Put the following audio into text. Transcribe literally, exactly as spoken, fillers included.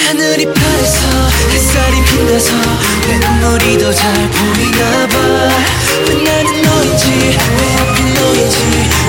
하늘이 파래서 햇살이 빛나서 내 눈물이 더 잘 보이나 봐. 왜 나는 너인지 왜 하필 너인지